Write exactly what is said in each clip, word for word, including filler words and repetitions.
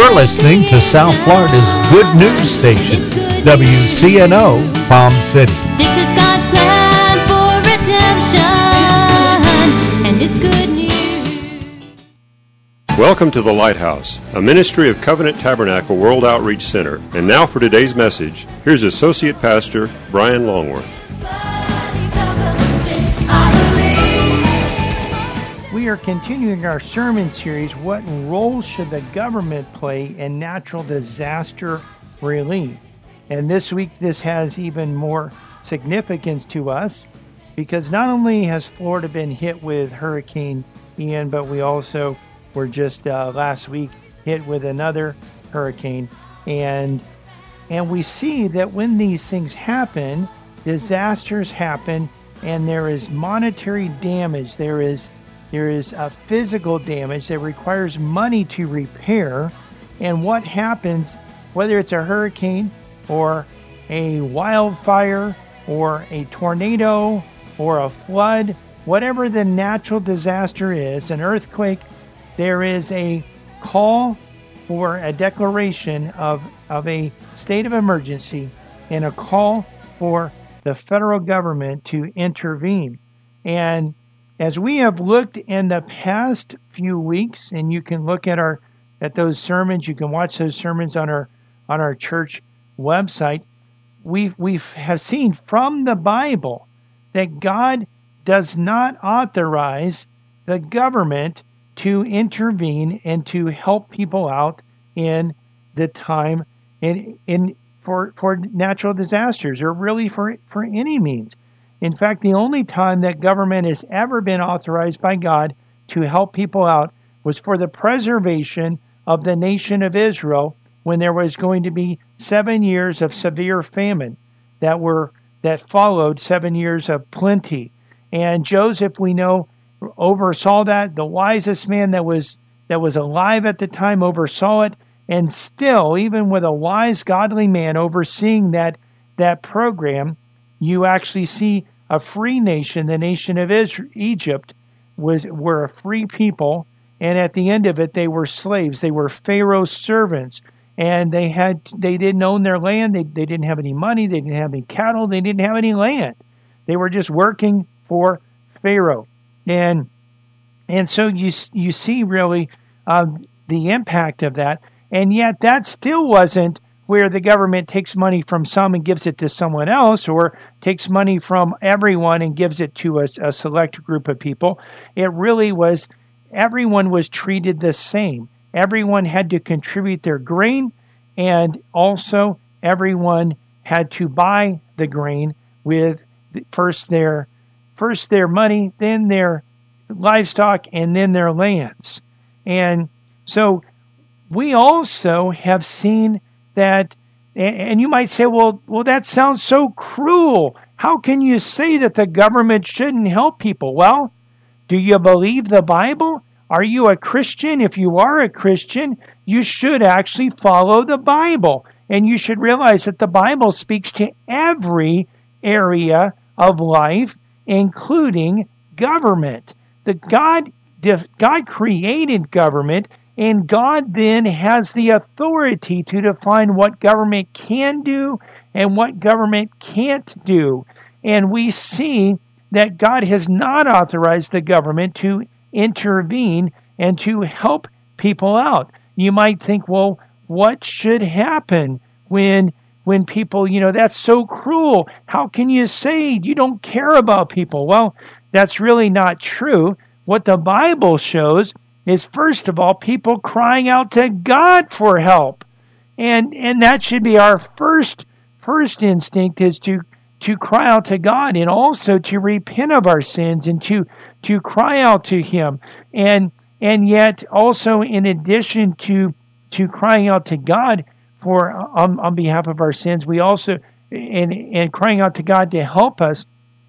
You're listening to South Florida's good news station, W C N O, Palm City. This is God's plan for redemption, and it's good news. Welcome to The Lighthouse, a ministry of Covenant Tabernacle World Outreach Center. And now for today's message, here's Associate Pastor Brian Longworth. We are continuing our sermon series, What Role Should the Government Play in Natural Disaster Relief? And this week this has even more significance to us because not only has Florida been hit with Hurricane Ian, but we also were just uh, last week hit with another hurricane. And, and we see that when these things happen, disasters happen, and there is monetary damage, there is There is a physical damage that requires money to repair. And what happens, whether it's a hurricane or a wildfire or a tornado or a flood, whatever the natural disaster is, an earthquake, there is a call for a declaration of, of a state of emergency and a call for the federal government to intervene. And as we have looked in the past few weeks, and you can look at our at those sermons, you can watch those sermons on our on our church website, we we have seen from the Bible that God does not authorize the government to intervene and to help people out in the time in in for for natural disasters, or really for for any means. In fact, the only time that government has ever been authorized by God to help people out was for the preservation of the nation of Israel when there was going to be seven years of severe famine that were that followed seven years of plenty. And Joseph, we know, oversaw that. The wisest man that was that was alive at the time oversaw it. And still, even with a wise, godly man overseeing that that program, you actually see a free nation, the nation of Israel, Egypt, was were a free people, and at the end of it, they were slaves. They were Pharaoh's servants, and they had they didn't own their land. They they didn't have any money. They didn't have any cattle. They didn't have any land. They were just working for Pharaoh, and and so you you see really uh, the impact of that, and yet that still wasn't where the government takes money from some and gives it to someone else, or takes money from everyone and gives it to a, a select group of people. It really was, everyone was treated the same. Everyone had to contribute their grain, and also everyone had to buy the grain with first their, first their money, then their livestock, and then their lands. And so we also have seen that, and you might say, well, well, that sounds so cruel. How can you say that the government shouldn't help people? Well, do you believe the Bible? Are you a Christian? If you are a Christian, you should actually follow the Bible. And you should realize that the Bible speaks to every area of life, including government. The God, God created government, and God then has the authority to define what government can do and what government can't do. And we see that God has not authorized the government to intervene and to help people out. You might think, well, what should happen when when people, you know, that's so cruel. How can you say you don't care about people? Well, that's really not true. What the Bible shows is, first of all, people crying out to God for help. And and that should be our first first instinct, is to to cry out to God, and also to repent of our sins, and to to cry out to Him. And and yet also, in addition to to crying out to God for on, on behalf of our sins, we also and and crying out to God to help us,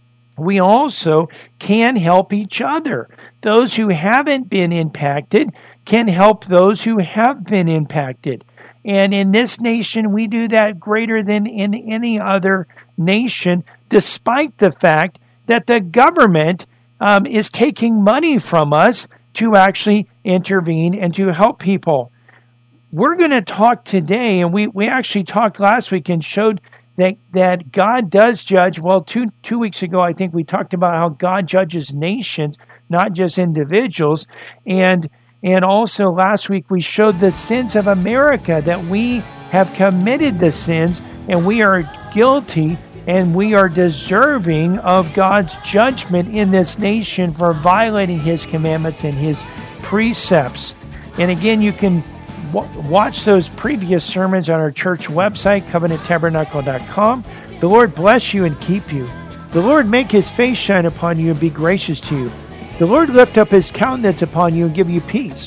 we also can help each other. Those who haven't been impacted can help those who have been impacted. And in this nation, we do that greater than in any other nation, despite the fact that the government um, is taking money from us to actually intervene and to help people. we're going to talk today, and we, we actually talked last week and showed that that God does judge. Well, two two weeks ago, I think we talked about how God judges nations, not just individuals. And and also last week we showed the sins of America, that we have committed the sins and we are guilty and we are deserving of God's judgment in this nation for violating his commandments and his precepts. And again, you can w- watch those previous sermons on our church website, covenant tabernacle dot com. The Lord bless you and keep you. The Lord make his face shine upon you and be gracious to you. The Lord lift up his countenance upon you and give you peace.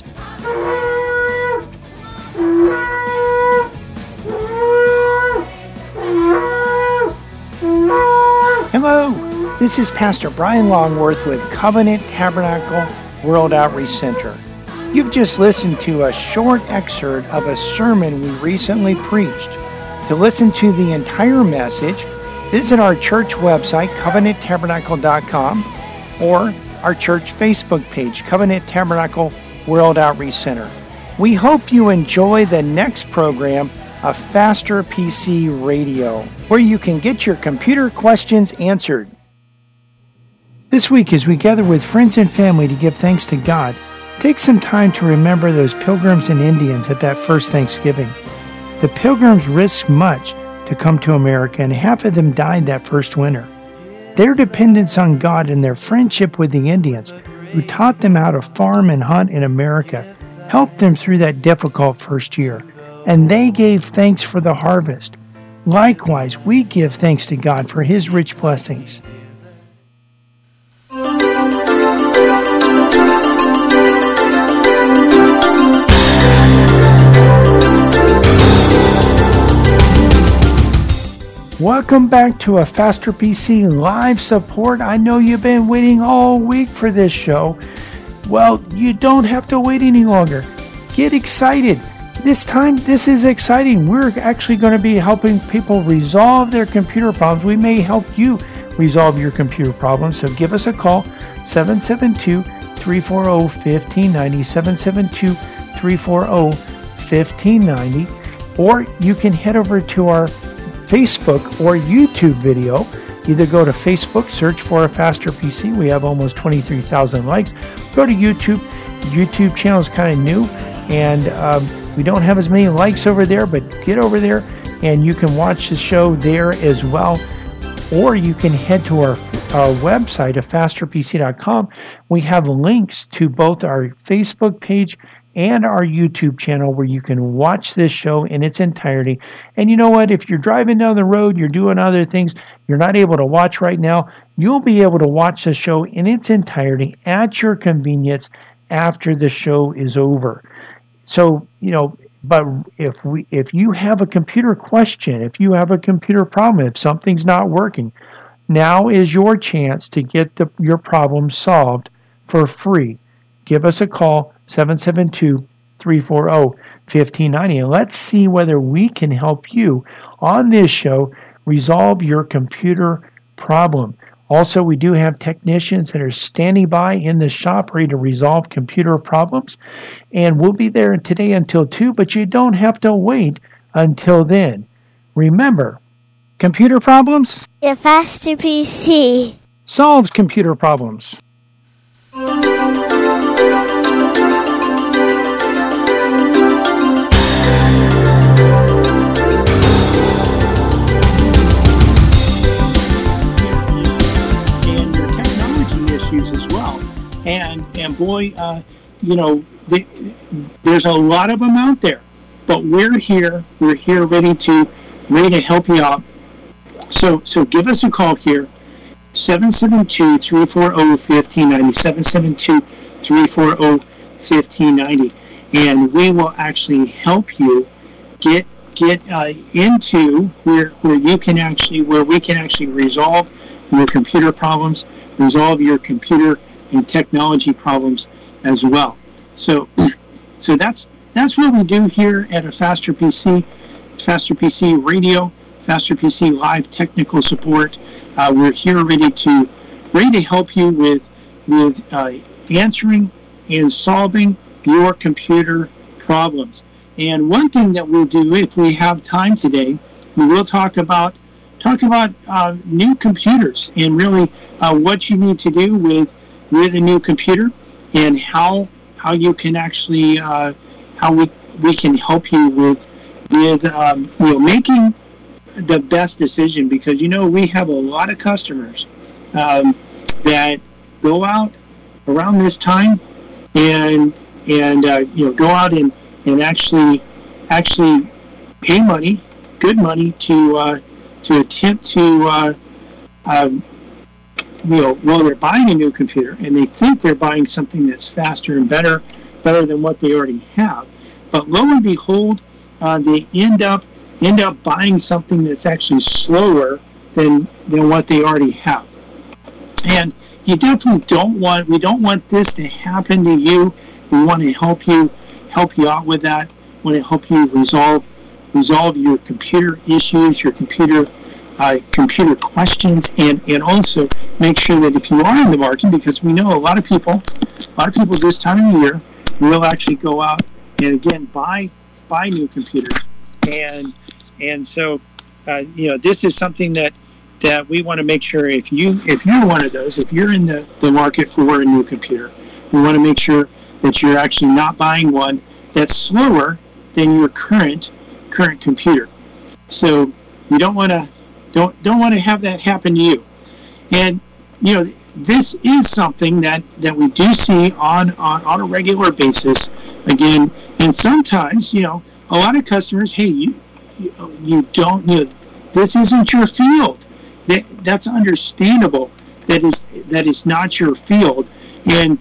Hello, this is Pastor Brian Longworth with Covenant Tabernacle World Outreach Center. You've just listened to a short excerpt of a sermon we recently preached. To listen to the entire message, visit our church website, covenant tabernacle dot com, or our church Facebook page, Covenant Tabernacle World Outreach Center. We hope you enjoy the next program of Faster P C Radio, where you can get your computer questions answered. This week, as we gather with friends and family to give thanks to God, take some time to remember those Pilgrims and Indians at that first Thanksgiving. The Pilgrims risked much to come to America, and half of them died that first winter. Their dependence on God and their friendship with the Indians, who taught them how to farm and hunt in America, helped them through that difficult first year. And they gave thanks for the harvest. Likewise, we give thanks to God for his rich blessings. Welcome back to a Faster P C live support. I know you've been waiting all week for this show. Well, you don't have to wait any longer. Get excited. This time, this is exciting. We're actually going to be helping people resolve their computer problems. We may help you resolve your computer problems. So give us a call, seven seven two, three four zero, one five nine zero, seven seven two, three four zero, one five nine zero. Or you can head over to our Facebook or YouTube video. Either go to Facebook, search for a Faster P C. We have almost twenty-three thousand likes. Go to YouTube. The YouTube channel is kind of new, and um, we don't have as many likes over there, but get over there and you can watch the show there as well. Or you can head to our, our website at faster p c dot com. We have links to both our Facebook page and our YouTube channel where you can watch this show in its entirety. And you know what? If you're driving down the road, you're doing other things, you're not able to watch right now, you'll be able to watch the show in its entirety at your convenience after the show is over. So, you know, but if we if you have a computer question, if you have a computer problem, if something's not working, now is your chance to get the, your problem solved for free. Give us a call, seven seven two, three four zero, one five nine zero, and let's see whether we can help you on this show resolve your computer problem. Also, we do have technicians that are standing by in the shop ready to resolve computer problems, and we'll be there today until two, but you don't have to wait until then. Remember, computer problems? The Faster P C solves computer problems. As well, and and boy, uh, you know, the, there's a lot of them out there, but we're here. We're here ready to ready to help you out. So so give us a call here, seven seven two, three four zero, one five nine zero, seven seven two, three four zero, one five nine zero, and we will actually help you get get uh, into where where you can actually where we can actually resolve your computer problems, resolve your computer and technology problems as well. So, so that's that's what we do here at a Faster P C, Faster P C Radio, Faster P C Live Technical Support. Uh, we're here ready to ready to help you with with uh, answering and solving your computer problems. And one thing that we'll do, if we have time today, we will talk about talk about uh, new computers and really uh, what you need to do with with a new computer, and how how you can actually uh, how we we can help you with with um, you know making the best decision, because you know we have a lot of customers um, that go out around this time and and uh, you know go out and, and actually actually pay money, good money, to uh, to attempt to uh, um, you know well they're buying a new computer and they think they're buying something that's faster and better better than what they already have, but lo and behold, uh, they end up end up buying something that's actually slower than than what they already have. And you definitely don't want we don't want this to happen to you. We want to help you help you out with that. We want to help you resolve resolve your computer issues, your computer uh, computer questions, and and also make sure that if you are in the market, because we know a lot of people a lot of people this time of the year will actually go out and again buy buy new computers. And and so, uh, you know, this is something that that we want to make sure, if you if you're one of those, if you're in the, the market for a new computer, we want to make sure that you're actually not buying one that's slower than your current current computer. So we don't want to don't don't want to have that happen to you. And you know, this is something that, that we do see on, on on a regular basis. Again, and sometimes, you know, a lot of customers, hey, you you, you don't, you know, this isn't your field. That that's understandable. That is that is not your field, and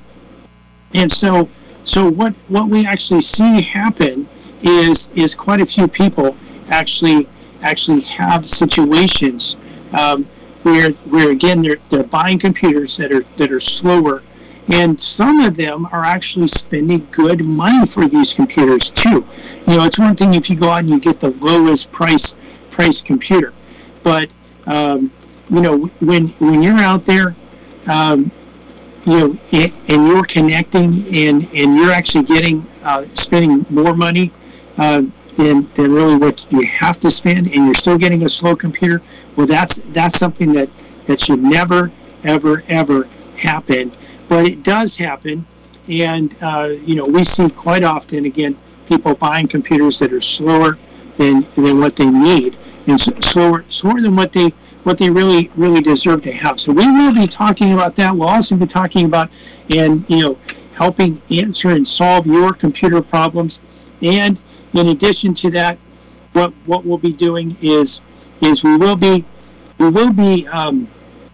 and so so what what we actually see happen is is quite a few people actually actually have situations um, where where again they're they're buying computers that are that are slower. And some of them are actually spending good money for these computers too. You know, it's one thing if you go out and you get the lowest price price computer, but um, you know, when when you're out there, um, you know, and you're connecting and, and you're actually getting uh, spending more money uh, than than really what you have to spend, and you're still getting a slow computer. Well, that's that's something that that should never ever ever happen. But it does happen, and uh, you know, we see quite often, again, people buying computers that are slower than than what they need, and slower slower than what they what they really really deserve to have. So we will be talking about that. We'll also be talking about, and you know, helping answer and solve your computer problems. And in addition to that, what what we'll be doing is is we will be we will be um,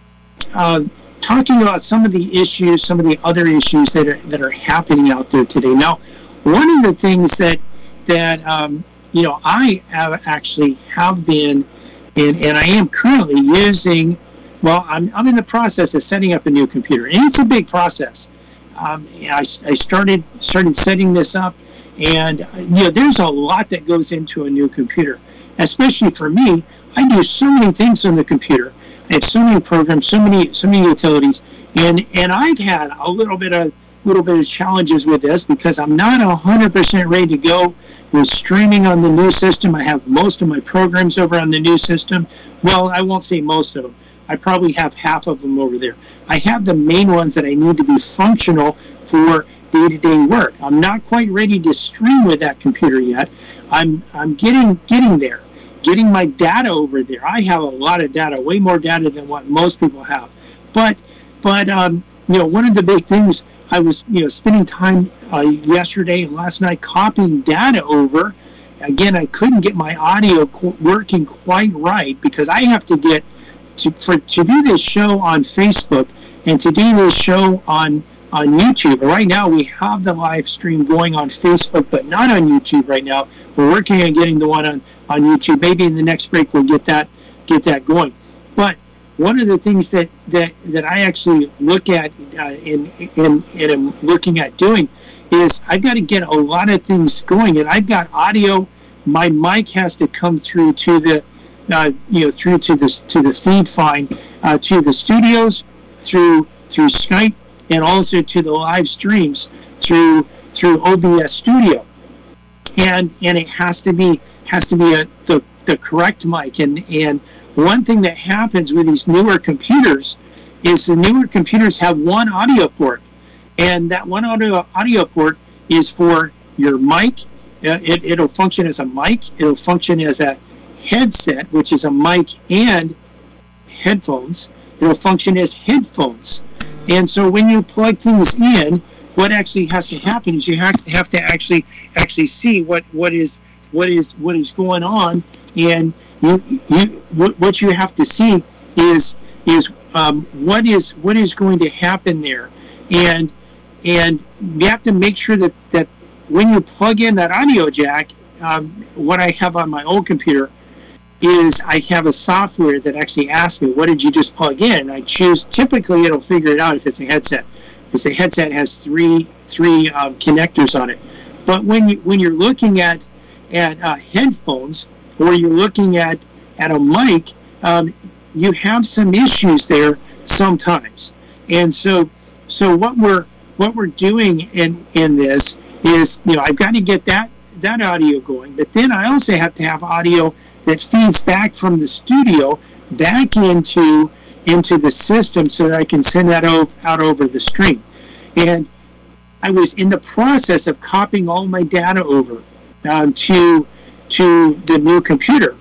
uh, talking about some of the issues, some of the other issues that are that are happening out there today. Now, one of the things that that um, you know I have actually have been, and, and I am currently using. Well, I'm I'm in the process of setting up a new computer, and it's a big process. Um, I, I started started setting this up, and you know there's a lot that goes into a new computer, especially for me. I do so many things on the computer. I have so many programs, so many, so many utilities, and and I've had a little bit of little bit of challenges with this because I'm not a hundred percent ready to go with streaming on the new system. I have most of my programs over on the new system. Well, I won't say most of them. I probably have half of them over there. I have the main ones that I need to be functional for day-to-day work. I'm not quite ready to stream with that computer yet. I'm I'm getting getting there. Getting my data over there. I have a lot of data, way more data than what most people have. But, but um, you know, one of the big things, I was, you know, spending time uh, yesterday and last night copying data over. Again, I couldn't get my audio co- working quite right because I have to get to for to do this show on Facebook and to do this show on on YouTube. Right now, we have the live stream going on Facebook, but not on YouTube right now. We're working on getting the one on, on YouTube. Maybe in the next break we'll get that get that going. But one of the things that, that, that I actually look at uh, and, and, and am looking at doing is I've got to get a lot of things going, and I've got audio. My mic has to come through to the uh, you know through to the to the feed fine uh, to the studios through through Skype, and also to the live streams through through O B S Studio. and and it has to be has to be a, the the correct mic. And and one thing that happens with these newer computers is the newer computers have one audio port, and that one audio audio port is for your mic. Uh, it, it'll function as a mic. It'll function as a headset, which is a mic and headphones. It'll function as headphones. And so when you plug things in, what actually has to happen is you have to have to actually actually see what, what is what is what is going on, and you you what, what you have to see is is um, what is what is going to happen there, and and you have to make sure that that when you plug in that audio jack, um, what I have on my old computer is I have a software that actually asks me, what did you just plug in? And I choose, typically it'll figure it out if it's a headset, because the headset has three three um, connectors on it. But when you when you're looking at at uh, headphones, or you're looking at at a mic, um, you have some issues there sometimes. And so so what we're what we're doing in in this is, you know, I've got to get that that audio going, but then I also have to have audio that feeds back from the studio back into into the system so that I can send that out, out over the stream. And I was in the process of copying all my data over um, to to the new computer.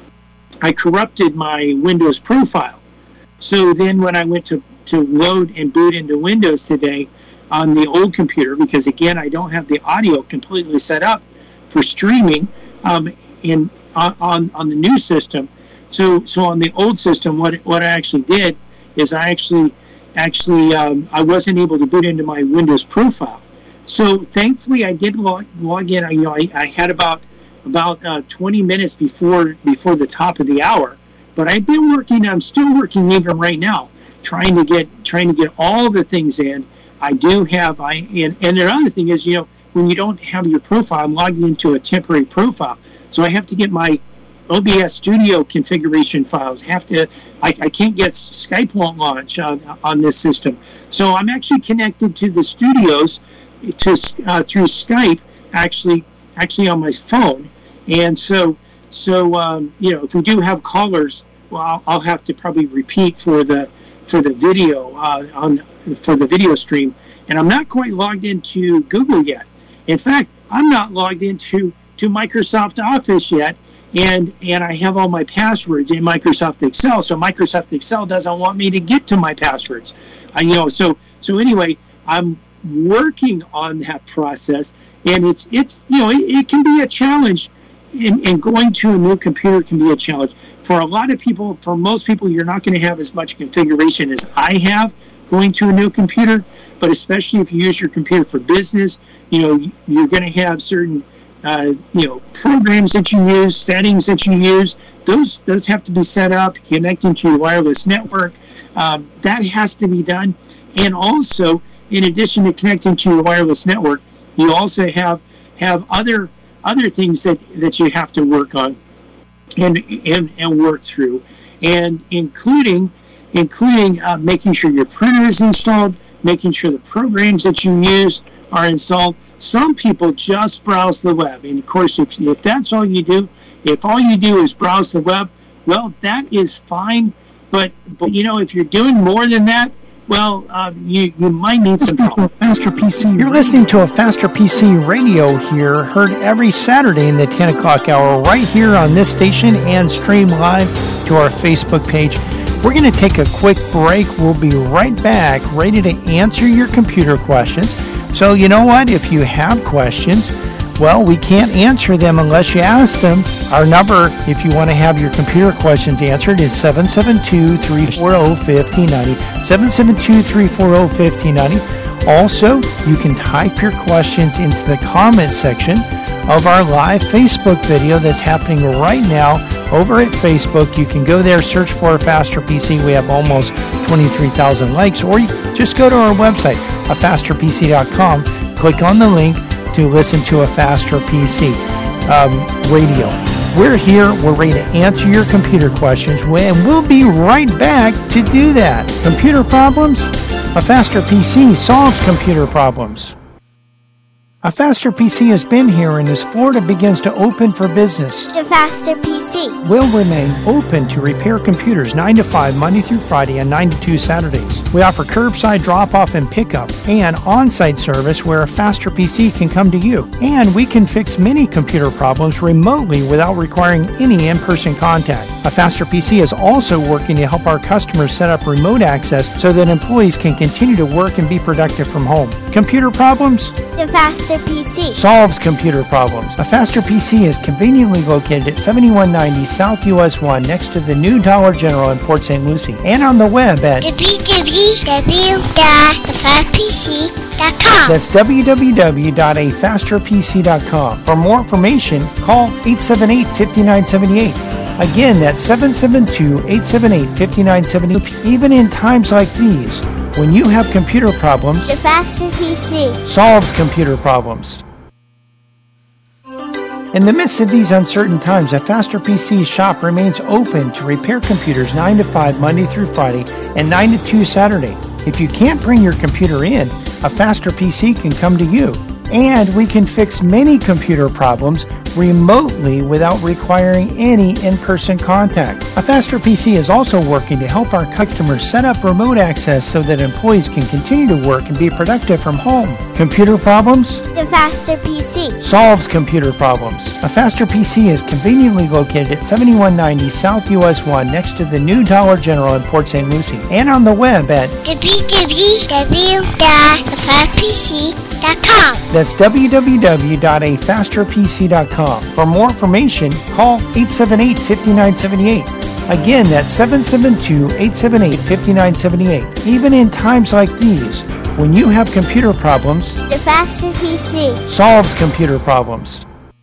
I corrupted my Windows profile. So then when I went to, to load and boot into Windows today on the old computer, because again, I don't have the audio completely set up for streaming um, in on, on the new system. So so on the old system, what what I actually did is I actually actually um, I wasn't able to boot into my Windows profile. So thankfully, I did log, log in. I, you know, I, I had about about uh, twenty minutes before before the top of the hour. But I've been working. I'm still working even right now, trying to get trying to get all the things in. I do have I and and the other thing is, you know, when you don't have your profile, I'm logging into a temporary profile, so I have to get my O B S Studio configuration files. Have to I, I can't get Skype won't launch on on this system, so I'm actually connected to the studios to uh, through Skype actually actually on my phone, and so so um, you know, if we do have callers, well, I'll, I'll have to probably repeat for the for the video uh, on for the video stream, and I'm not quite logged into Google yet. In fact, I'm not logged into to Microsoft Office yet, and and I have all my passwords in Microsoft Excel. So Microsoft Excel doesn't want me to get to my passwords. I, you know, so so anyway, I'm working on that process, and it's it's you know it, it can be a challenge. And, and going to a new computer can be a challenge for a lot of people. For most people, you're not going to have as much configuration as I have going to a new computer. But especially if you use your computer for business, you know, you're going to have certain, uh, you know, programs that you use, settings that you use. Those those have to be set up, connecting to your wireless network. Um, that has to be done. And also, in addition to connecting to your wireless network, you also have have other other things that, that you have to work on and and, and work through, and including including uh, making sure your printer is installed, making sure the programs that you use are installed. Some people just browse the web, and of course, if, if that's all you do, if all you do is browse the web, well, that is fine. But but you know, if you're doing more than that, well, uh, you you might need some help. Faster P C. You're listening to a Faster P C radio here, heard every Saturday in the ten o'clock hour, right here on this station, and stream live to our Facebook page. We're going to take a quick break. We'll be right back, ready to answer your computer questions. So you know what? If you have questions, well, we can't answer them unless you ask them. Our number, if you want to have your computer questions answered, is seven seven two, three four zero, five zero nine zero. seven seven two, three four zero, five zero nine zero. Also, you can type your questions into the comment section of our live Facebook video that's happening right now over at Facebook. You can go there, search for Faster P C. We have almost twenty-three thousand likes, or you just go to our website, a faster p c dot com, click on the link to listen to a Faster P C um, radio. We're here. We're ready to answer your computer questions, and we'll be right back to do that. Computer problems? A Faster P C solves computer problems. A Faster P C has been here, and as Florida begins to open for business, The Faster P C. will remain open to repair computers nine to five Monday through Friday and nine to two Saturdays. We offer curbside drop-off and pickup and on-site service where a Faster P C can come to you. And we can fix many computer problems remotely without requiring any in-person contact. A Faster P C is also working to help our customers set up remote access so that employees can continue to work and be productive from home. Computer problems? The Faster P C. Solves computer problems. A Faster P C is conveniently located at seventy-one ninety South U S one next to the new Dollar General in Port Saint Lucie, and on the web at w w w dot the fast p c dot com. that's w w w dot a faster p c dot com. For more information, call eight seven eight, five nine seven eight. Again, that's seven seven two, eight seven eight, five nine seven eight. Even in times like these, when you have computer problems, The Faster P C. solves computer problems. In the midst of these uncertain times, a Faster P C shop remains open to repair computers nine to five Monday through Friday and nine to two Saturday. If you can't bring your computer in, a Faster P C can come to you. And we can fix many computer problems remotely without requiring any in-person contact. A Faster P C is also working to help our customers set up remote access so that employees can continue to work and be productive from home. Computer problems? The Faster P C. Solves computer problems. A Faster P C is conveniently located at seventy-one ninety South U S one next to the new Dollar General in Port Saint Lucie, and on the web at w w w dot the fast p c dot com. that's w w w dot a faster p c dot com. For more information, call eight seven eight, five nine seven eight. Again, that's seven seven two, eight seven eight, five nine seven eight. Even in times like these, when you have computer problems, The Faster P C. solves computer problems.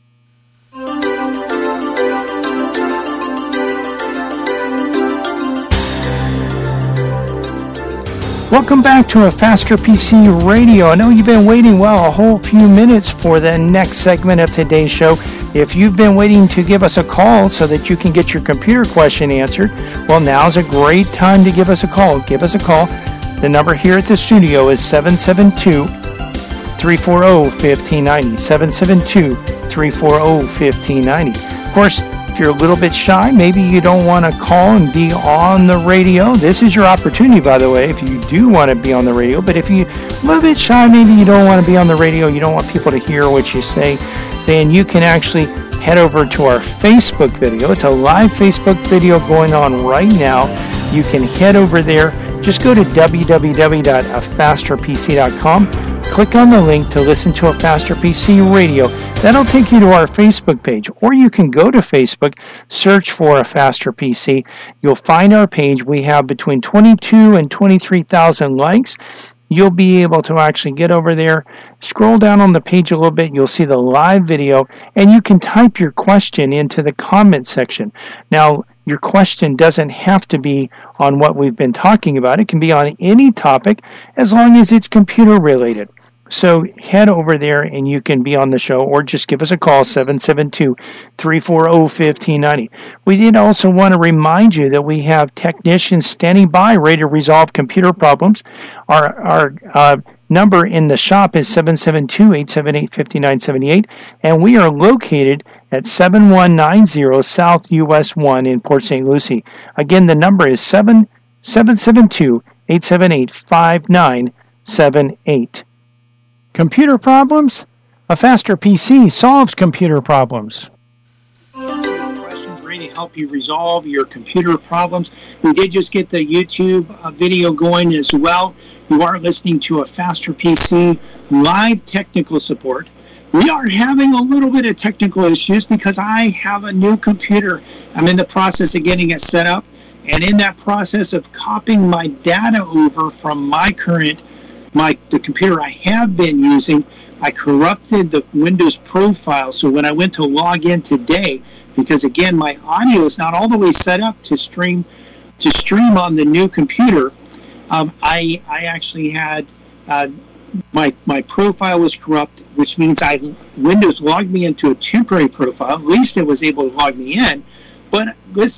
Welcome back to a Faster P C Radio. I know you've been waiting, well, a whole few minutes for the next segment of today's show. If you've been waiting to give us a call so that you can get your computer question answered, well, now's a great time to give us a call. Give us a call. The number here at the studio is seven seven two, three four zero, one five nine zero, seven seven two, three four zero, one five nine zero. Of course, if you're a little bit shy, maybe you don't want to call and be on the radio, this is your opportunity, by the way, if you do want to be on the radio. But if you're a little bit shy, maybe you don't want to be on the radio, you don't want people to hear what you say, then you can actually head over to our Facebook video. It's a live Facebook video going on right now. You can head over there. Just go to w w w dot a faster p c dot com. Click on the link to listen to a Faster P C Radio. That'll take you to our Facebook page. Or you can go to Facebook, search for a Faster P C. You'll find our page. We have between twenty-two and twenty-three thousand likes. You'll be able to actually get over there, scroll down on the page a little bit, you'll see the live video, and you can type your question into the comment section. Now, your question doesn't have to be on what we've been talking about. It can be on any topic as long as it's computer related. So head over there and you can be on the show, or just give us a call, seven seven two, three four zero, one five nine zero. We did also want to remind you that we have technicians standing by ready to resolve computer problems. Our, our uh, number in the shop is seven seven two, eight seven eight, five nine seven eight, and we are located at seven one nine zero South U S one in Port Saint Lucie. Again, the number is seven seven two, eight seven eight, five nine seven eight. Computer problems? A Faster P C solves computer problems. Questions ready to help you resolve your computer problems. We did just get the YouTube uh, video going as well. You are listening to a Faster P C live technical support. We are having a little bit of technical issues because I have a new computer. I'm in the process of getting it set up, and in that process of copying my data over from my current My the computer I have been using, I corrupted the Windows profile. So when I went to log in today, because again my audio is not all the way set up to stream to stream on the new computer, um, I I actually had uh, my my profile was corrupt, which means I Windows logged me into a temporary profile. At least it was able to log me in. But listen,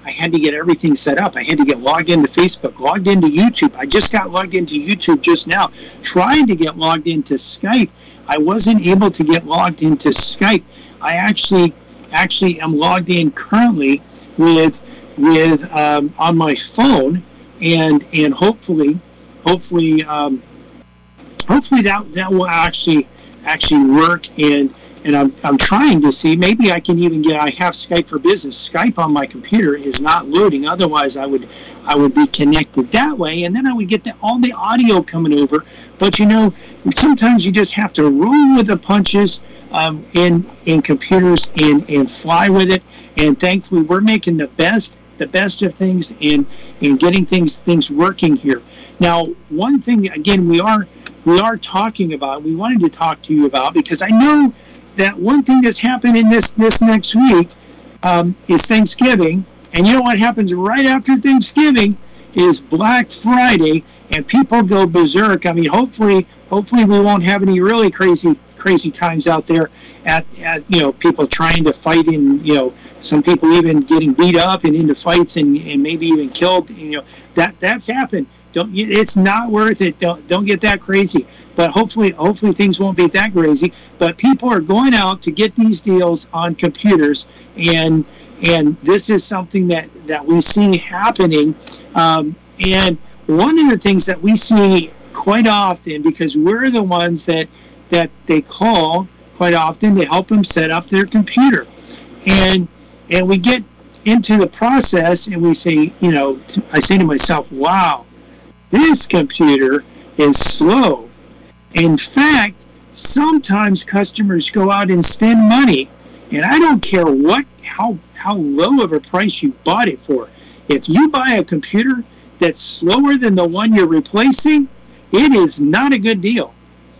I had to get everything set up. I had to get logged into Facebook, logged into YouTube. I just got logged into YouTube just now, trying to get logged into Skype. I wasn't able to get logged into Skype. I actually actually am logged in currently with with um, on my phone, and and hopefully hopefully um, hopefully that that will actually actually work. And and I'm I'm trying to see, maybe I can even get, I have Skype for Business. Skype on my computer is not loading. Otherwise, I would I would be connected that way, and then I would get the, all the audio coming over. But you know, sometimes you just have to roll with the punches um, in in computers and and fly with it. And thankfully, we're making the best the best of things and and getting things things working here. Now, one thing again, we are we are talking about, we wanted to talk to you about, because I know that one thing that's happening this this next week um, is Thanksgiving, and you know what happens right after Thanksgiving is Black Friday, and people go berserk. I mean, hopefully, hopefully we won't have any really crazy crazy times out there at, at you know, people trying to fight, in, you know, some people even getting beat up and into fights and, and maybe even killed. You know, that that's happened. Don't, it's not worth it. Don't don't get that crazy. But hopefully, hopefully things won't be that crazy. But people are going out to get these deals on computers, and and this is something that, that we see happening. Um, and one of the things that we see quite often, because we're the ones that that they call quite often to help them set up their computer, and and we get into the process and we say, you know, I say to myself, wow, this computer is slow. In fact, sometimes customers go out and spend money, and I don't care what how how low of a price you bought it for. If you buy a computer that's slower than the one you're replacing, it is not a good deal.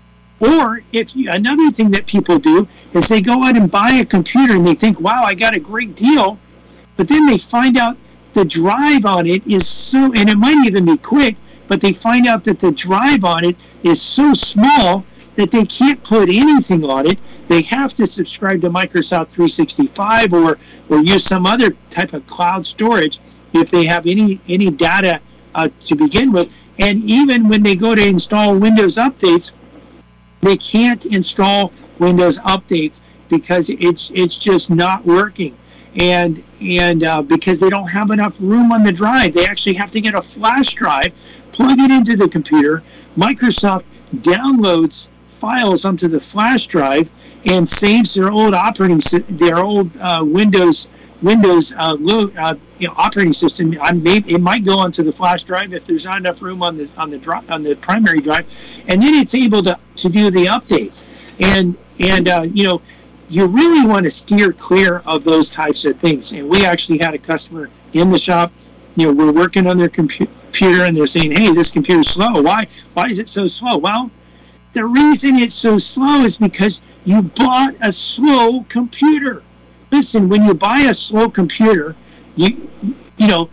Or if you, another thing that people do is they go out and buy a computer and they think, wow, I got a great deal, but then they find out the drive on it is so, and it might even be quick, but they find out that the drive on it is so small that they can't put anything on it. They have to subscribe to Microsoft three sixty-five or or use some other type of cloud storage if they have any any data uh, to begin with. And even when they go to install Windows updates, they can't install Windows updates because it's it's just not working. And and uh, because they don't have enough room on the drive, they actually have to get a flash drive, plug it into the computer. Microsoft downloads files onto the flash drive and saves their old operating their old uh, Windows Windows uh, low, uh, you know, operating system. I may, it might go onto the flash drive if there's not enough room on the on the dri- on the primary drive, and then it's able to, to do the update. And and uh, you know, you really want to steer clear of those types of things. And we actually had a customer in the shop. You know, we're working on their compu- computer, and they're saying, "Hey, this computer's slow. Why? Why is it so slow?" Well, the reason it's so slow is because you bought a slow computer. Listen, when you buy a slow computer, you you know,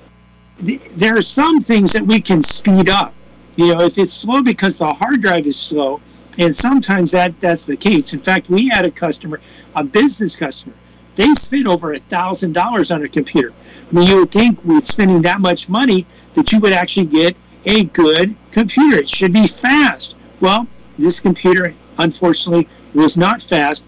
th- there are some things that we can speed up. You know, if it's slow because the hard drive is slow, and sometimes that, that's the case. In fact, we had a customer, a business customer, they spent over a thousand dollars on a computer. I mean, you would think with spending that much money that you would actually get a good computer. It should be fast. Well, this computer, unfortunately, was not fast.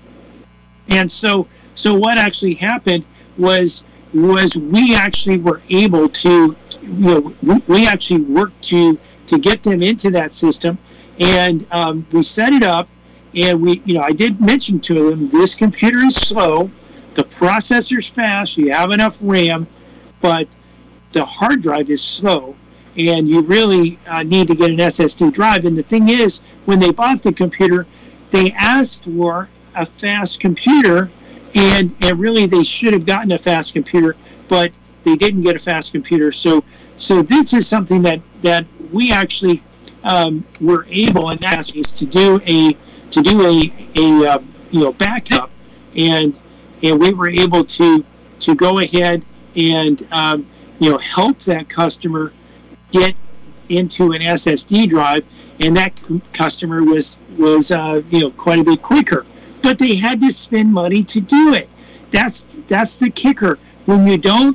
And so so what actually happened was was we actually were able to, you know, we, we actually worked to to get them into that system, and um, we set it up, and we, you know, I did mention to them, this computer is slow, the processor's fast, you have enough RAM, but the hard drive is slow, and you really uh, need to get an S S D drive. And the thing is, when they bought the computer, they asked for a fast computer, and, and really they should have gotten a fast computer, but they didn't get a fast computer. So so this is something that, that we actually um, were able in that case to do a to do a, a uh, you know, backup, and and we were able to to go ahead and um, you know, help that customer get into an S S D drive, and that c- customer was was uh, you know, quite a bit quicker. But they had to spend money to do it. That's that's the kicker. When you don't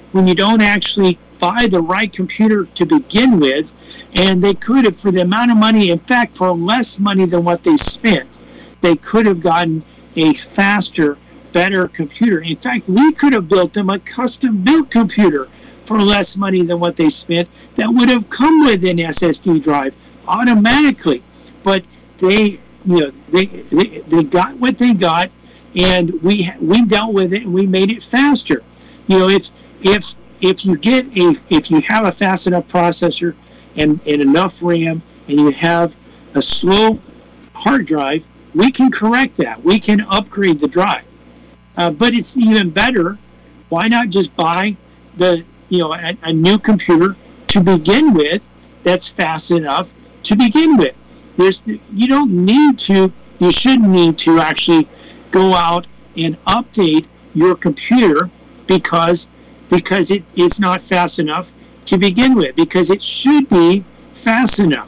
when you don't actually buy the right computer to begin with. And they could have, for the amount of money, in fact, for less money than what they spent, they could have gotten a faster, better computer. In fact, we could have built them a custom-built computer for less money than what they spent that would have come with an S S D drive automatically. But they, you know, they they, they got what they got, and we we dealt with it and we made it faster. You know, if if if you get a if you have a fast enough processor and, and enough RAM, and you have a slow hard drive, we can correct that. We can upgrade the drive. Uh, but it's even better. Why not just buy the you know a, a new computer to begin with that's fast enough to begin with? There's you don't need to. You shouldn't need to actually go out and update your computer because because it, it's not fast enough to begin with, because it should be fast enough.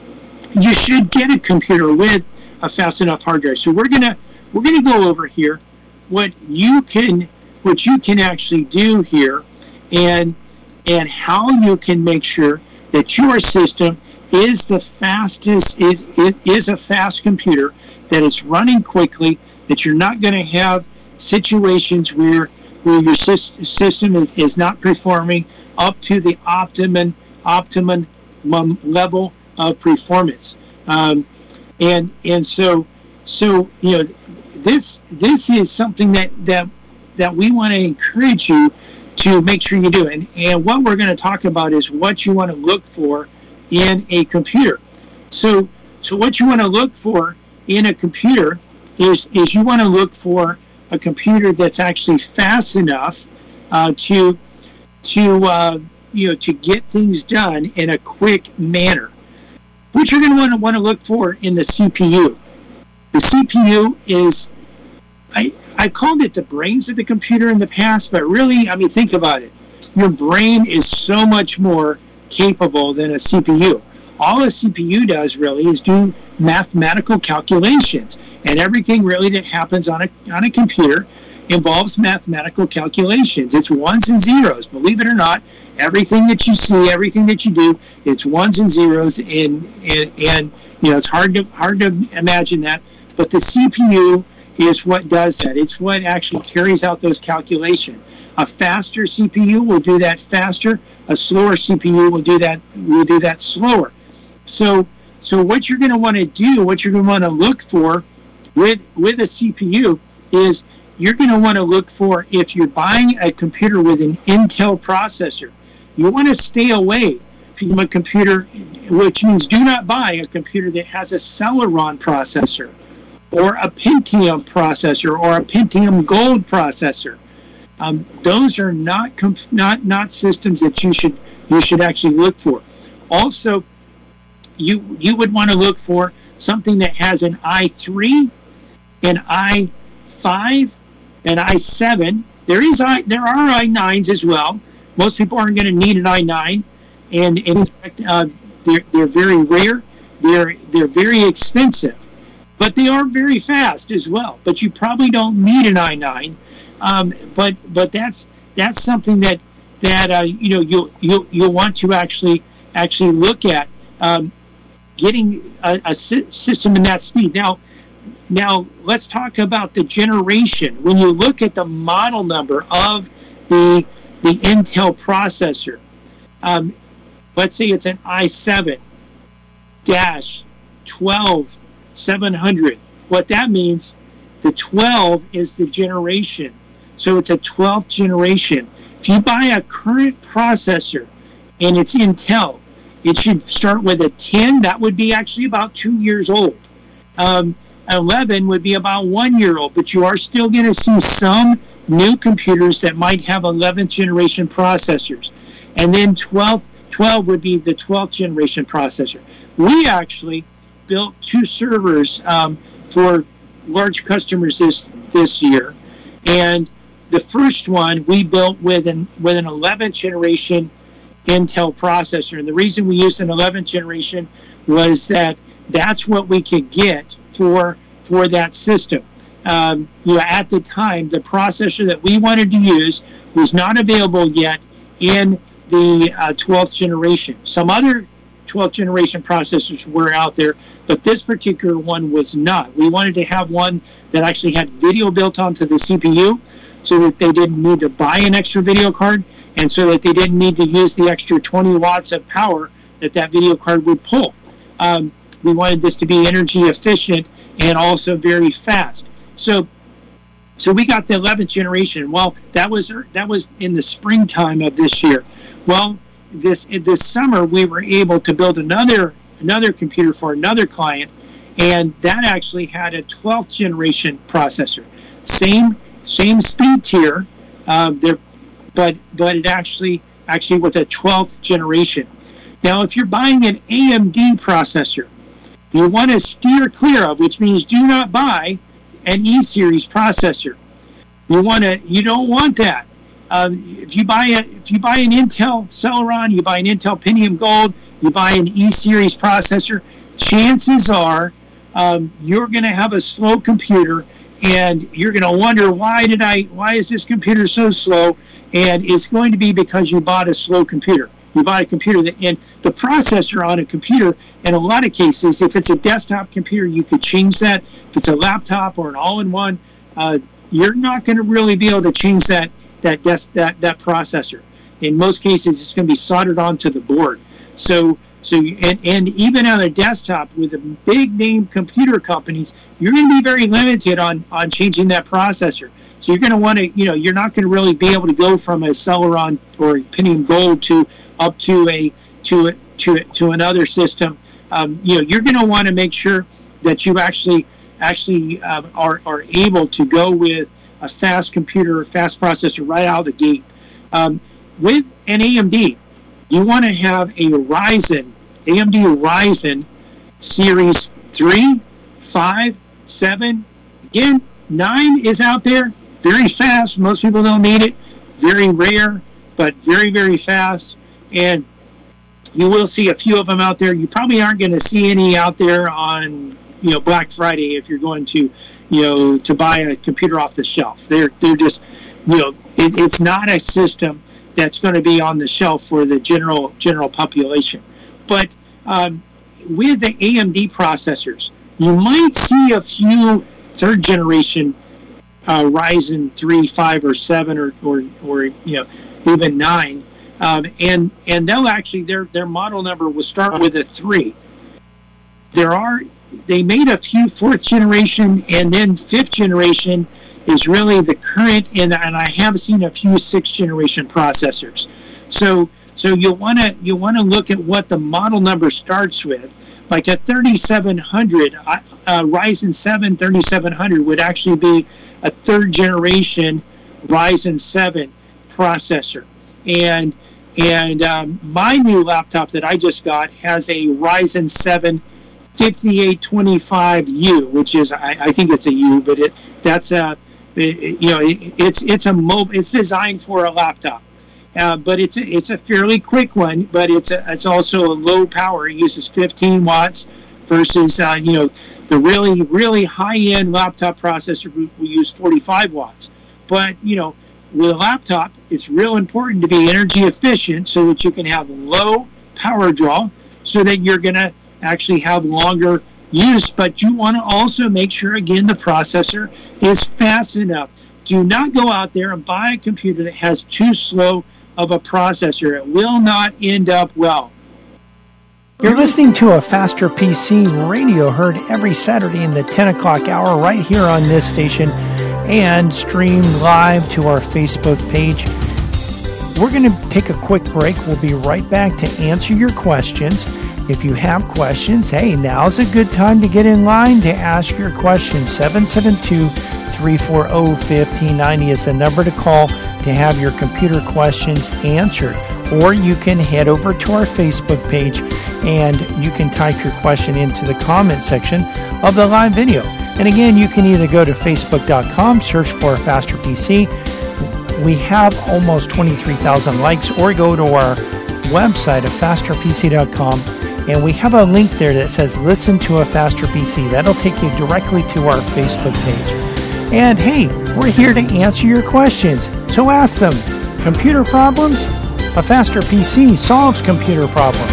You should get a computer with a fast enough hard drive. So we're gonna we're gonna go over here what you can what you can actually do here, and and how you can make sure that your system is the fastest. It, it is a fast computer, that it's running quickly, that you're not going to have situations where where your system is, is not performing up to the optimum optimum level of performance. Um, and and so so you know this this is something that that that we want to encourage you to make sure you do. And and what we're going to talk about is what you want to look for in a computer. So so what you want to look for in a computer is is you want to look for a computer that's actually fast enough uh, to to uh, you know to get things done in a quick manner. What you're going to want to want to look for in the C P U. The C P U is, I I called it the brains of the computer in the past, but really, I mean, think about it. Your brain is so much more capable than a C P U. All a C P U does really is do mathematical calculations, and everything really that happens on a on a computer involves mathematical calculations. It's ones and zeros. Believe it or not, everything that you see, everything that you do, it's ones and zeros, and and, and you know it's hard to hard to imagine that, but the C P U is what does that. It's what actually carries out those calculations. A faster C P U will do that faster. A slower C P U will do that will do that slower. So, so what you're going to want to do, what you're going to want to look for with with a C P U is you're going to want to look for, if you're buying a computer with an Intel processor, you want to stay away from a computer, which means do not buy a computer that has a Celeron processor or a Pentium processor or a Pentium Gold processor. Um, those are not comp- not not systems that you should you should actually look for. Also, you you would want to look for something that has an i three, an i five, an i seven. There is i there are i nines as well. Most people aren't going to need an i nine, and, and in fact, uh, they're they're very rare. They're they're very expensive, but they are very fast as well. But you probably don't need an i nine. Um, but but that's that's something that that uh, you know you'll you'll you'll want to actually actually look at, um, getting a, a system in that speed. Now now let's talk about the generation. When you look at the model number of the the Intel processor, um, let's say it's an i seven dash twelve seven hundred. What that means, the twelve is the generation. So it's a twelfth generation. If you buy a current processor and it's Intel, it should start with a ten. That would be actually about two years old. Um, eleven would be about one year old, but you are still going to see some new computers that might have eleventh generation processors. And then twelve, twelve would be the twelfth generation processor. We actually built two servers um, for large customers this this year, and the first one we built with an with an eleventh generation Intel processor. And the reason we used an eleventh generation was that that's what we could get for for that system. Um, you know, at the time, the processor that we wanted to use was not available yet in the uh, twelfth generation. Some other twelfth generation processors were out there, but this particular one was not. We wanted to have one that actually had video built onto the C P U so that they didn't need to buy an extra video card, and so that they didn't need to use the extra twenty watts of power that that video card would pull. Um, we wanted this to be energy efficient and also very fast. So so we got the eleventh generation. Well, that was that was in the springtime of this year. Well, this this summer we were able to build another another computer for another client, and that actually had a twelfth generation processor. Same same speed tier, um, there, but but it actually actually was a twelfth generation. Now, if you're buying an A M D processor, you want to steer clear of, which means do not buy an E-series processor. You want to you don't want that. Uh, if you buy a, if you buy an Intel Celeron, you buy an Intel Pentium Gold, you buy an E-series processor, chances are um, you're going to have a slow computer, and you're going to wonder, why did I why is this computer so slow? And it's going to be because you bought a slow computer. You bought a computer that, and the processor on a computer, in a lot of cases, if it's a desktop computer, you could change that. If it's a laptop or an all-in-one, uh, you're not going to really be able to change that that des- that that processor. In most cases, it's going to be soldered onto the board. So so and and even on a desktop with the big name computer companies, you're going to be very limited on on changing that processor. So you're going to want to, you know, you're not going to really be able to go from a Celeron or a Pentium Gold to up to a to a, to a, to another system. Um, you know, you're going to want to make sure that you actually actually uh, are are able to go with a fast computer, a fast processor right out of the gate. Um, with an A M D, you want to have a Ryzen, A M D Ryzen Series three, five, seven. Again, nine is out there, very fast. Most people don't need it. Very rare, but very, very fast. And you will see a few of them out there. You probably aren't going to see any out there on, you know, Black Friday if you're going to, you know, to buy a computer off the shelf. They're they're just, you know, it, it's not a system that's going to be on the shelf for the general general population. But um, with the A M D processors, you might see a few third generation uh, Ryzen three, five, or seven, or or or you know, even nine. Um, and and they'll actually their their model number will start with a three. There are they made a few fourth generation, and then fifth generation is really the current, and and I have seen a few sixth generation processors. So so you'll want to you want to look at what the model number starts with. Like a thirty-seven hundred uh, Ryzen seven thirty-seven hundred would actually be a third generation Ryzen seven processor. And and um, my new laptop that I just got has a Ryzen seven fifty-eight twenty-five U, which is I, I think it's a U, but it that's a it, you know it, it's it's a mobile. It's designed for a laptop, uh, but it's a, it's a fairly quick one. But it's a, it's also a low power. It uses fifteen watts versus uh, you know the really really high end laptop processor we, we use forty-five watts. But you know. With a laptop, it's real important to be energy efficient so that you can have low power draw so that you're going to actually have longer use. But you want to also make sure, again, the processor is fast enough. Do not go out there and buy a computer that has too slow of a processor. It will not end up well. You're listening to a Faster P C radio, heard every Saturday in the ten o'clock hour right here on this station, and streamed live to our Facebook page. We're going to take a quick break. We'll be right back to answer your questions. If you have questions, hey, now's a good time to get in line to ask your question. seven seven two, three four zero, one five nine zero is the number to call to have your computer questions answered. Or you can head over to our Facebook page and you can type your question into the comment section of the live video. And again, you can either go to facebook dot com, search for Faster P C. We have almost twenty-three thousand likes, or go to our website at faster p c dot com, and we have a link there that says listen to a Faster P C. That'll take you directly to our Facebook page. And hey, we're here to answer your questions, so ask them. Computer problems? A Faster P C solves computer problems.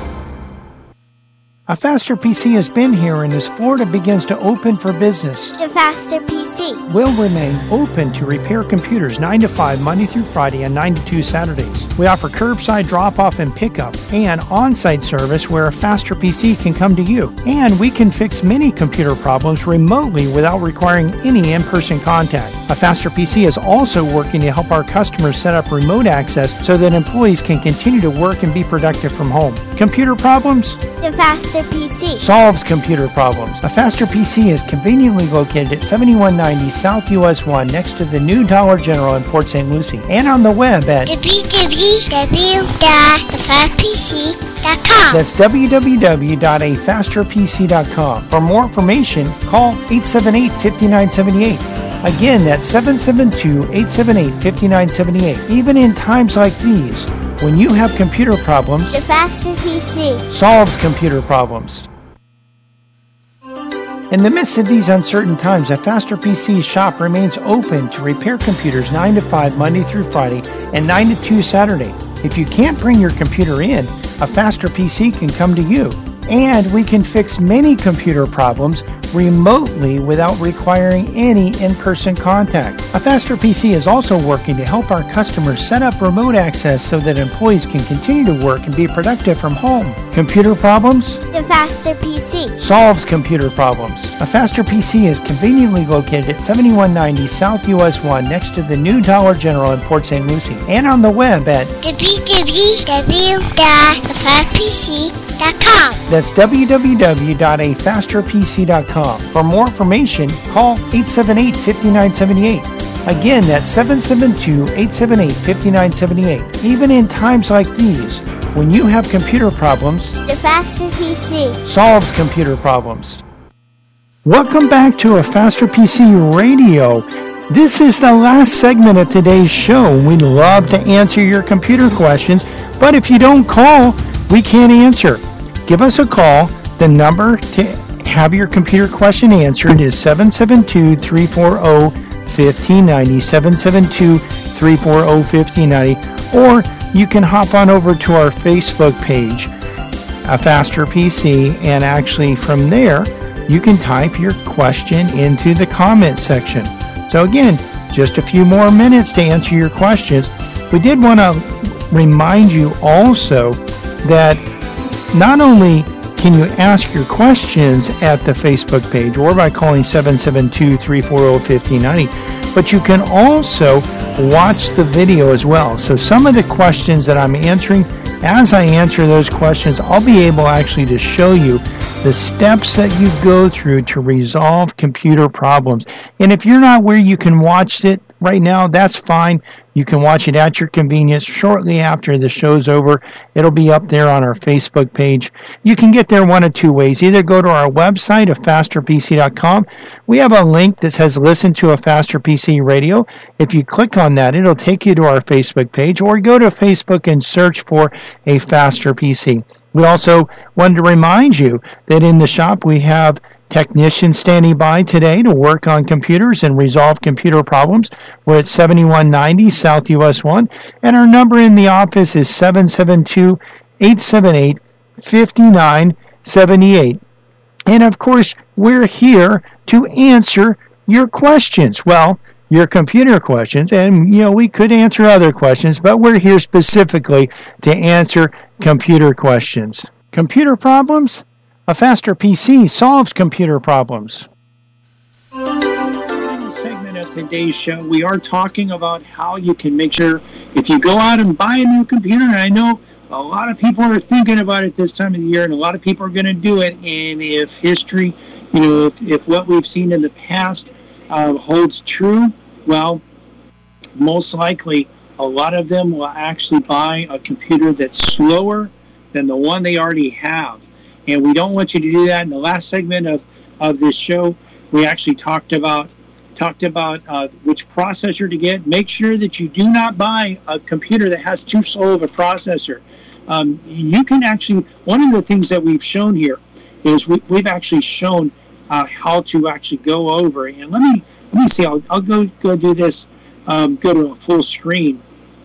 A Faster P C has been here, and as Florida begins to open for business, The Faster P C. will remain open to repair computers nine to five Monday through Friday and nine to two Saturdays. We offer curbside drop-off and pickup and on-site service where a Faster P C can come to you. And we can fix many computer problems remotely without requiring any in-person contact. A Faster P C is also working to help our customers set up remote access so that employees can continue to work and be productive from home. Computer problems? The Faster P C. Solves computer problems. A Faster P C is conveniently located at seventy-one ninety South U S one next to the new Dollar General in Port Saint Lucie, and on the web at w w w dot the faster p c dot com. that's w w w dot a faster p c dot com. For more information, call eight seven eight, five nine seven eight. Again, that's seven seven two, eight seven eight, five nine seven eight. Even in times like these, when you have computer problems, The Faster P C. solves computer problems. In the midst of these uncertain times, a Faster P C shop remains open to repair computers nine to five Monday through Friday and nine to two Saturday. If you can't bring your computer in, a Faster P C can come to you. And we can fix many computer problems remotely without requiring any in-person contact. A Faster P C is also working to help our customers set up remote access so that employees can continue to work and be productive from home. Computer problems? The Faster P C. Solves computer problems. A Faster P C is conveniently located at seventy-one ninety South U S one next to the new Dollar General in Port Saint Lucie, and on the web at w w w dot the faster p c dot com. that's w w w dot a faster p c dot com. For more information, call eight seven eight, five nine seven eight. Again, that's seven seven two, eight seven eight, five nine seven eight. Even in times like these, when you have computer problems, The Faster P C. solves computer problems. Welcome back to a Faster P C Radio. This is the last segment of today's show. We'd love to answer your computer questions, but if you don't call, we can't answer. Give us a call. The number to have your computer question answered is seven seven two, three four zero, one five nine zero, seven seven two, three four zero, one five nine zero, or you can hop on over to our Facebook page, A Faster P C, and actually from there, you can type your question into the comment section. So again, just a few more minutes to answer your questions. We did want to remind you also that not only can you ask your questions at the Facebook page or by calling seven seven two, three four zero, one five nine zero, but you can also watch the video as well. So some of the questions that I'm answering, as I answer those questions, I'll be able actually to show you the steps that you go through to resolve computer problems. And if you're not where you can watch it right now, that's fine. You can watch it at your convenience shortly after the show's over. It'll be up there on our Facebook page. You can get there one of two ways. Either go to our website, a faster p c dot com. We have a link that says listen to a Faster P C Radio. If you click on that, it'll take you to our Facebook page, or go to Facebook and search for a Faster P C. We also wanted to remind you that in the shop we have technicians standing by today to work on computers and resolve computer problems. We're at seventy-one ninety South U S one, and our number in the office is seven seven two, eight seven eight, five nine seven eight. And of course, we're here to answer your questions. Well, your computer questions, and you know, we could answer other questions, but we're here specifically to answer computer questions. Computer problems? A Faster P C solves computer problems. Final segment of today's show, we are talking about how you can make sure if you go out and buy a new computer, and I know a lot of people are thinking about it this time of the year, and a lot of people are going to do it, and if history, you know, if, if what we've seen in the past uh, holds true, well, most likely a lot of them will actually buy a computer that's slower than the one they already have. And we don't want you to do that. In the last segment of, of this show, we actually talked about talked about uh, which processor to get. Make sure that you do not buy a computer that has too slow of a processor. Um, you can actually, one of the things that we've shown here is we, we've actually shown uh, how to actually go over. And let me let me see. I'll, I'll go go do this. Um, go to a full screen.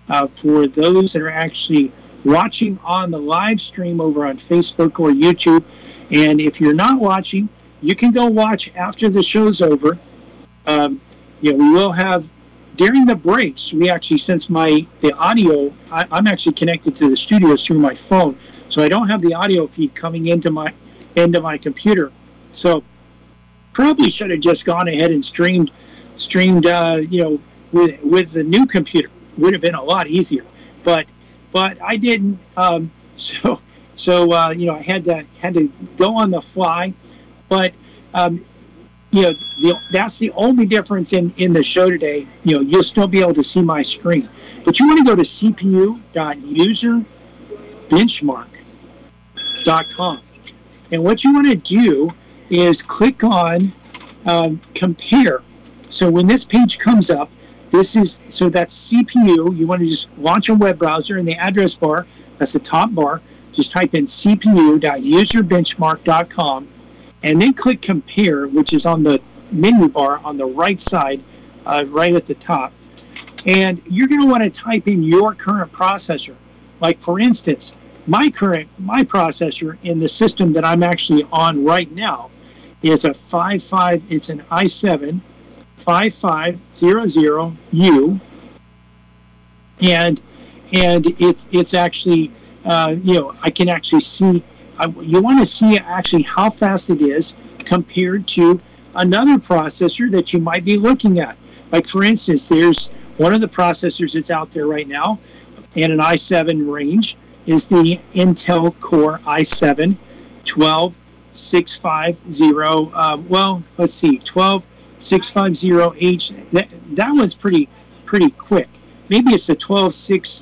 uh, for those that are actually watching on the live stream over on Facebook or YouTube. And if you're not watching, you can go watch after the show's over. Um, you know, we will have during the breaks. We actually, since my the audio, I, I'm actually connected to the studios through my phone, so I don't have the audio feed coming into my into my computer. So probably should have just gone ahead and streamed streamed uh, you know with with the new computer. Would have been a lot easier, but but I didn't. Um, so so uh, you know I had to had to go on the fly, but. Um, You know, the, that's the only difference in, in the show today. You know, you'll still be able to see my screen. But you want to go to c p u dot user benchmark dot com. And what you want to do is click on um, compare. So when this page comes up, this is, so that's C P U. You want to just launch a web browser in the address bar. That's the top bar. Just type in c p u dot user benchmark dot com. And then click compare, which is on the menu bar on the right side, uh, right at the top. And you're going to want to type in your current processor. Like for instance, my current, my processor in the system that I'm actually on right now is a five five, it's an i seven five five zero zero U. And, and it's, it's actually, uh, you know, I can actually see, I, you want to see actually how fast it is compared to another processor that you might be looking at. Like for instance, there's one of the processors that's out there right now in an i seven range is the Intel Core i seven twelve six fifty. Um, well, let's see, twelve six fifty H. That, that one's pretty pretty quick. Maybe it's the twelve six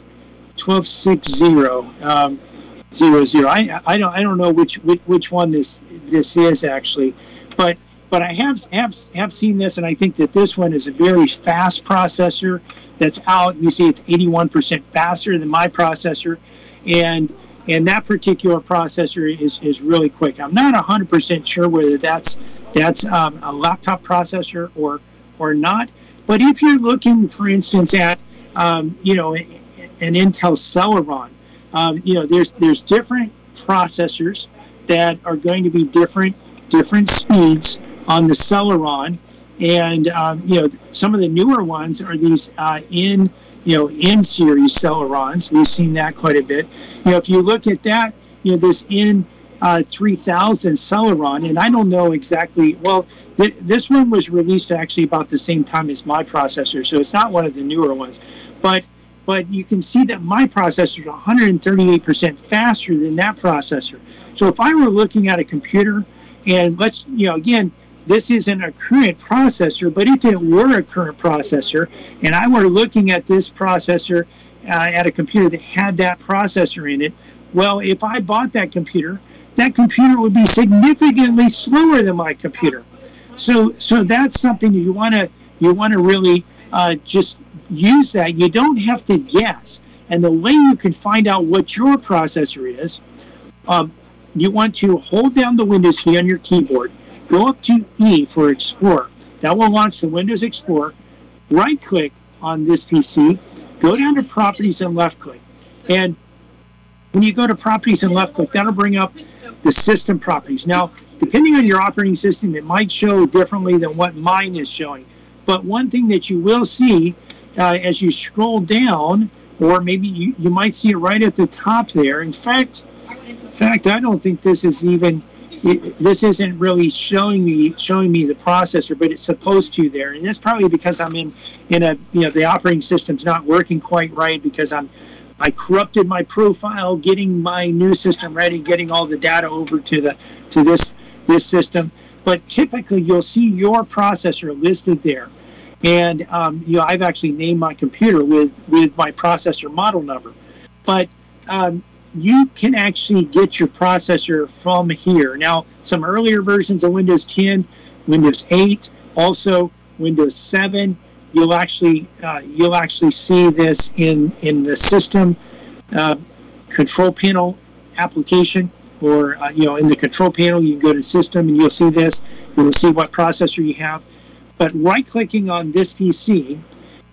sixty. Um, Zero zero. I I don't I don't know which which, which one this this is actually, but but I have have have seen this, and I think that this one is a very fast processor that's out. You see, it's eighty-one percent faster than my processor, and and that particular processor is is really quick. I'm not one hundred percent sure whether that's that's um, a laptop processor or or not. But if you're looking, for instance, at um, you know an Intel Celeron. Um, you know, there's there's different processors that are going to be different different speeds on the Celeron, and um, you know, some of the newer ones are these uh, in you know in series Celerons. We've seen that quite a bit. You know, if you look at that, you know, this in uh, three thousand Celeron, and I don't know exactly. Well, th this one was released actually about the same time as my processor, so it's not one of the newer ones, but. But you can see that my processor is one hundred thirty-eight percent faster than that processor. So if I were looking at a computer, and let's, you know, again, this isn't a current processor, but if it were a current processor, and I were looking at this processor uh, at a computer that had that processor in it, well, if I bought that computer, that computer would be significantly slower than my computer. So, so that's something you want to you want to really uh, just use that. You don't have to guess. And the way you can find out what your processor is, um, you want to hold down the Windows key on your keyboard, go up to E for Explorer. That will launch the Windows Explorer. Right click on this P C, go down to Properties and left click. And when you go to Properties and left click, that'll bring up the system properties. Now, depending on your operating system, it might show differently than what mine is showing. But one thing that you will see uh, as you scroll down, or maybe you, you might see it right at the top there. In fact, in fact, I don't think this is even, it, this isn't really showing me showing me the processor, but it's supposed to there. And that's probably because I'm in, in a, you know, the operating system's not working quite right because I'm, I corrupted my profile, getting my new system ready, getting all the data over to the to this this system. But typically, you'll see your processor listed there, and um, you know I've actually named my computer with with my processor model number. But um, you can actually get your processor from here. Now, some earlier versions of Windows ten, Windows eight, also Windows seven. You'll actually uh, you'll actually see this in in the system uh, control panel application, or uh, you know in the control panel you can go to system and you'll see this. You'll see what processor you have. But right clicking on this P C,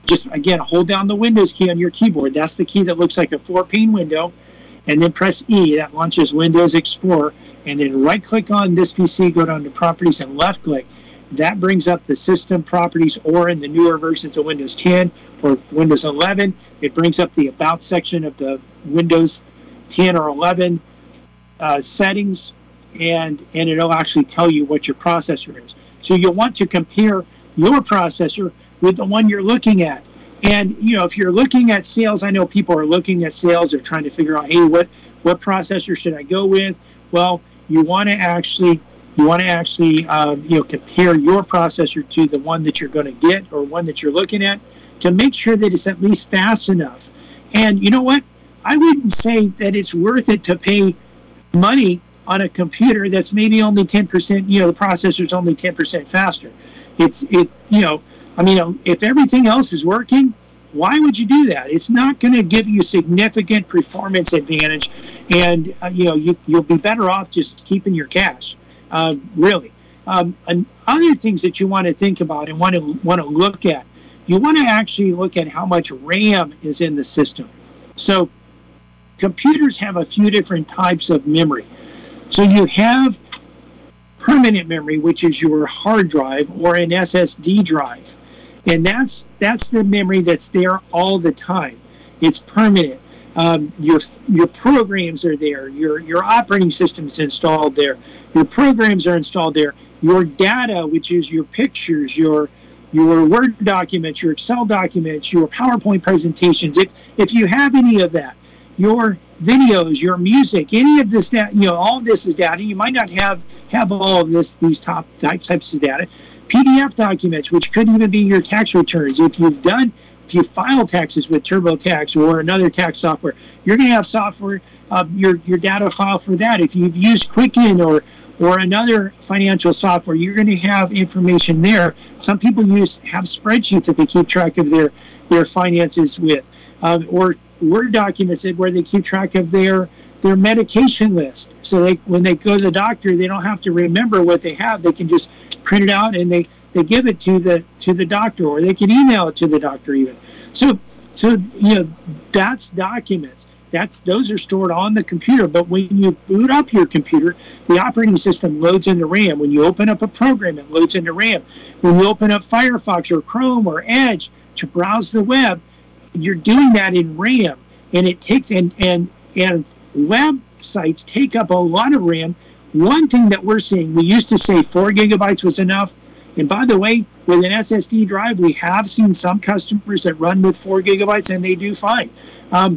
just, again, hold down the Windows key on your keyboard. That's the key that looks like a four-pane window. And then press E. That launches Windows Explorer. And then right-click on this P C, go down to Properties, and left-click. That brings up the system properties, or in the newer versions of Windows ten or Windows eleven, it brings up the About section of the Windows ten or eleven uh, settings, and, and it'll actually tell you what your processor is. So you'll want to compare your processor with the one you're looking at. And, you know, if you're looking at sales, I know people are looking at sales, they're trying to figure out, hey, what, what processor should I go with? Well, you want to actually You want to actually, um, you know, compare your processor to the one that you're going to get or one that you're looking at to make sure that it's at least fast enough. And you know what? I wouldn't say that it's worth it to pay money on a computer that's maybe only ten percent, you know, the processor's only ten percent faster. It's, it, you know, I mean, if everything else is working, why would you do that? It's not going to give you significant performance advantage, and, uh, you know, you, you'll be better off just keeping your cash. Uh, really. Um, and other things that you want to think about and want to want to look at, you want to actually look at how much RAM is in the system. So computers have a few different types of memory. So you have permanent memory, which is your hard drive or an S S D drive. And that's that's the memory that's there all the time. It's permanent. Um, your your programs are there. Your your operating system is installed there. Your programs are installed there. Your data, which is your pictures, your your Word documents, your Excel documents, your PowerPoint presentations. If if you have any of that, your videos, your music, any of this data, you know, all of this is data. You might not have have all of this these top types of data. P D F documents, which could even be your tax returns. If you've done If you file taxes with TurboTax or another tax software, you're going to have software, uh, your your data file for that. If you've used Quicken or or another financial software, you're going to have information there. Some people use have spreadsheets that they keep track of their their finances with, um, or Word documents where they keep track of their their medication list. So they when they go to the doctor, they don't have to remember what they have. They can just print it out and they. They give it to the to the doctor, or they can email it to the doctor even. So, so you know, that's documents. That's those are stored on the computer. But when you boot up your computer, the operating system loads into RAM. When you open up a program, it loads into RAM. When you open up Firefox or Chrome or Edge to browse the web, you're doing that in RAM, and it takes and and and websites take up a lot of RAM. One thing that we're seeing, we used to say four gigabytes was enough. And by the way, with an S S D drive, we have seen some customers that run with four gigabytes and they do fine. Um,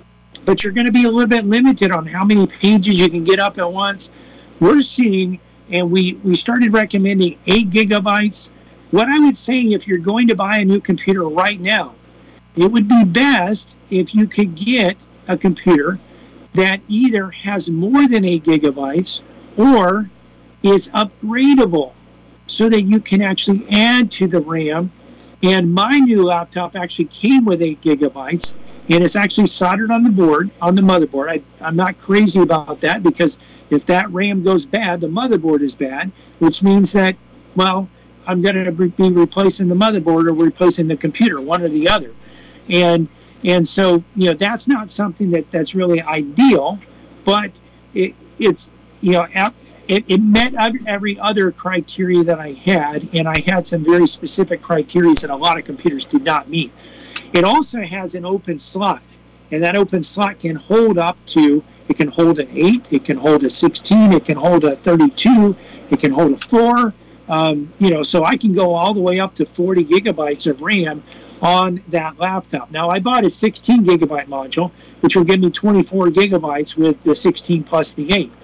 but you're going to be a little bit limited on how many pages you can get up at once. We're seeing, and we, we started recommending eight gigabytes. What I would say, if you're going to buy a new computer right now, it would be best if you could get a computer that either has more than eight gigabytes or is upgradable, so that you can actually add to the RAM. And my new laptop actually came with eight gigabytes, and it's actually soldered on the board, on the motherboard. I, I'm not crazy about that, because if that RAM goes bad, the motherboard is bad, which means that, well, I'm going to be replacing the motherboard or replacing the computer, one or the other. And and so, you know, that's not something that, that's really ideal, but it, it's, you know, It, it met every other criteria that I had, and I had some very specific criteria that a lot of computers did not meet. It also has an open slot, and that open slot can hold up to, it can hold an eight, it can hold a sixteen, it can hold a thirty-two, it can hold a four, um, you know, so I can go all the way up to forty gigabytes of RAM on that laptop. Now, I bought a sixteen gigabyte module, which will give me twenty-four gigabytes with the sixteen plus the eight.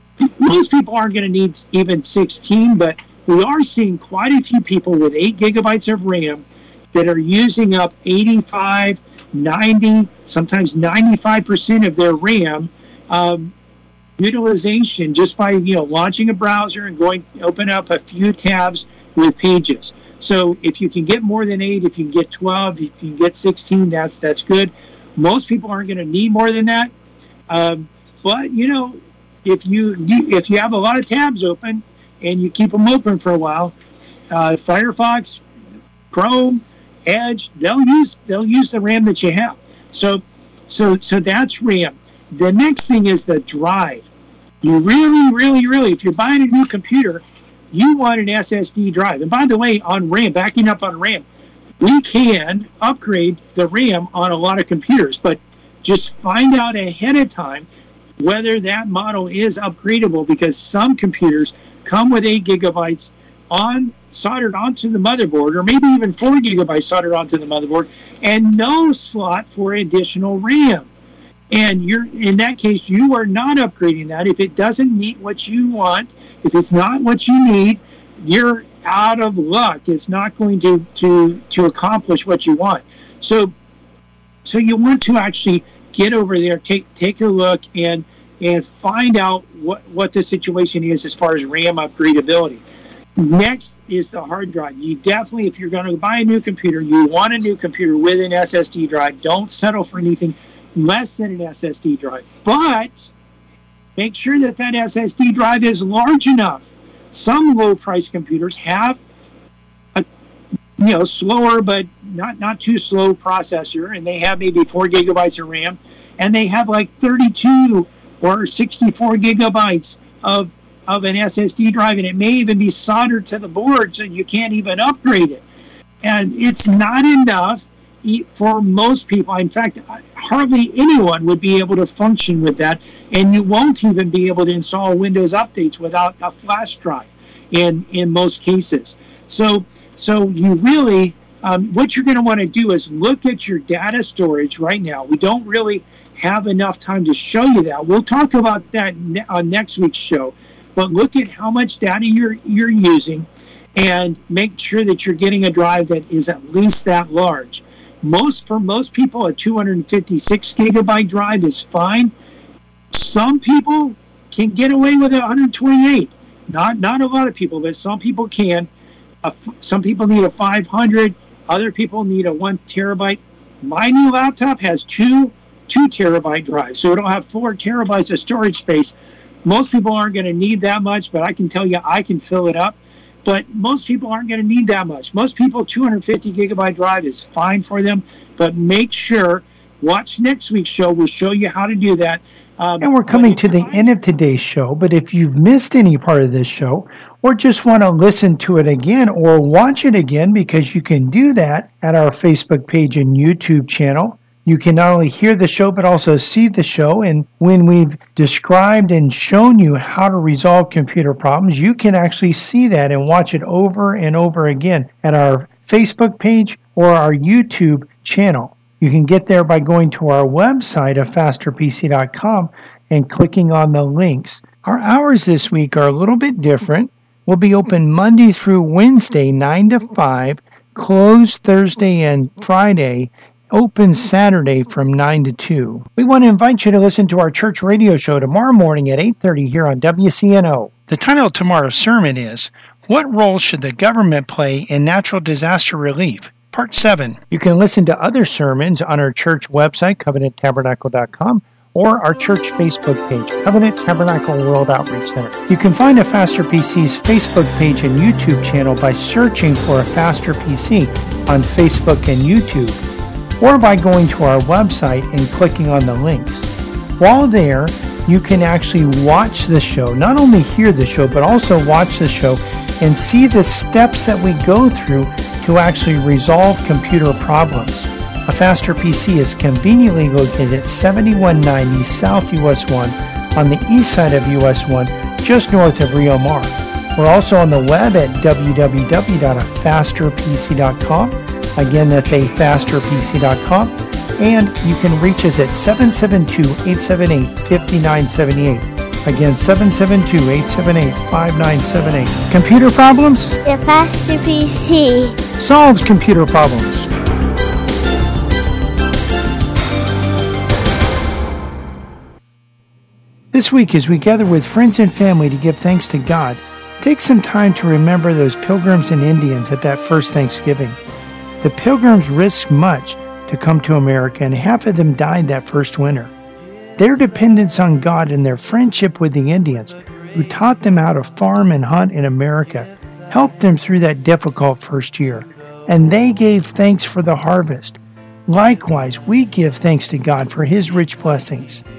Most people aren't going to need even sixteen, but we are seeing quite a few people with eight gigabytes of RAM that are using up eighty-five, ninety, sometimes ninety-five percent of their RAM um, utilization just by, you know, launching a browser and going open up a few tabs with Pages. So if you can get more than eight, if you can get twelve, if you can get sixteen, that's that's good. Most people aren't going to need more than that, um, but you know. If you if you have a lot of tabs open and you keep them open for a while, uh, Firefox, Chrome, Edge, they'll use they'll use the RAM that you have. So so so that's RAM. The next thing is the drive. You really, really, really, if you're buying a new computer, you want an S S D drive. And by the way, on RAM, backing up on RAM, we can upgrade the RAM on a lot of computers, but just find out ahead of time whether that model is upgradable, because some computers come with eight gigabytes on soldered onto the motherboard, or maybe even four gigabytes soldered onto the motherboard, and no slot for additional RAM. And you're in that case, you are not upgrading that. If it doesn't meet what you want, if it's not what you need, you're out of luck. It's not going to to to accomplish what you want. So so you want to actually get over there, take take a look, and and find out what what the situation is as far as RAM upgradability. Next is the hard drive. You definitely, if you're going to buy a new computer, you want a new computer with an S S D drive. Don't settle for anything less than an S S D drive. But make sure that that S S D drive is large enough. Some low-price computers have a you know slower but not not too slow processor, and they have maybe four gigabytes of RAM, and they have like thirty-two or sixty-four gigabytes of of an S S D drive, and it may even be soldered to the board, so you can't even upgrade it. And it's not enough for most people. In fact, hardly anyone would be able to function with that, and you won't even be able to install Windows updates without a flash drive in in most cases. So so you really um, what you're going to want to do is look at your data storage right now. We don't really have enough time to show you that. We'll talk about that ne- on next week's show, but look at how much data you're you're using and make sure that you're getting a drive that is at least that large. Most for most people, a two hundred fifty-six gigabyte drive is fine. Some people can get away with a one hundred twenty-eight. Not not a lot of people, but some people can. Uh, some people need a five hundred. Other people need a one terabyte. My new laptop has two two terabyte drives, so it'll have four terabytes of storage space. Most people aren't going to need that much, but I can tell you I can fill it up. But most people aren't going to need that much. Most people, two hundred fifty gigabyte drive is fine for them. But make sure, watch next week's show. We'll show you how to do that. Um, And we're coming to the end of today's show, but if you've missed any part of this show, or just want to listen to it again or watch it again, because you can do that at our Facebook page and YouTube channel. You can not only hear the show, but also see the show. And when we've described and shown you how to resolve computer problems, you can actually see that and watch it over and over again at our Facebook page or our YouTube channel. You can get there by going to our website of faster P C dot com and clicking on the links. Our hours this week are a little bit different. We'll be open Monday through Wednesday, nine to five, closed Thursday and Friday, open Saturday from nine to two. We want to invite you to listen to our church radio show tomorrow morning at eight thirty here on W C N O. The title of tomorrow's sermon is, What Role Should the Government Play in Natural Disaster Relief? Part seven. You can listen to other sermons on our church website, covenant tabernacle dot com, or our church Facebook page, Covenant Tabernacle World Outreach Center. You can find a Faster P C's Facebook page and YouTube channel by searching for a Faster P C on Facebook and YouTube, or by going to our website and clicking on the links. While there, you can actually watch the show, not only hear the show, but also watch the show and see the steps that we go through to actually resolve computer problems. A Faster P C is conveniently located at seventy-one ninety South U S one on the east side of U S one, just north of Rio Mar. We're also on the web at w w w dot a faster p c dot com. Again, that's a faster p c dot com. And you can reach us at seven seven two, eight seven eight, five nine seven eight. Again, seven seven two, eight seven eight, five nine seven eight. Computer problems? The Faster P C Solves computer problems. This week, as we gather with friends and family to give thanks to God, take some time to remember those pilgrims and Indians at that first Thanksgiving. The pilgrims risked much to come to America, and half of them died that first winter. Their dependence on God and their friendship with the Indians, who taught them how to farm and hunt in America, helped them through that difficult first year. and they gave thanks for the harvest. Likewise, we give thanks to God for his rich blessings.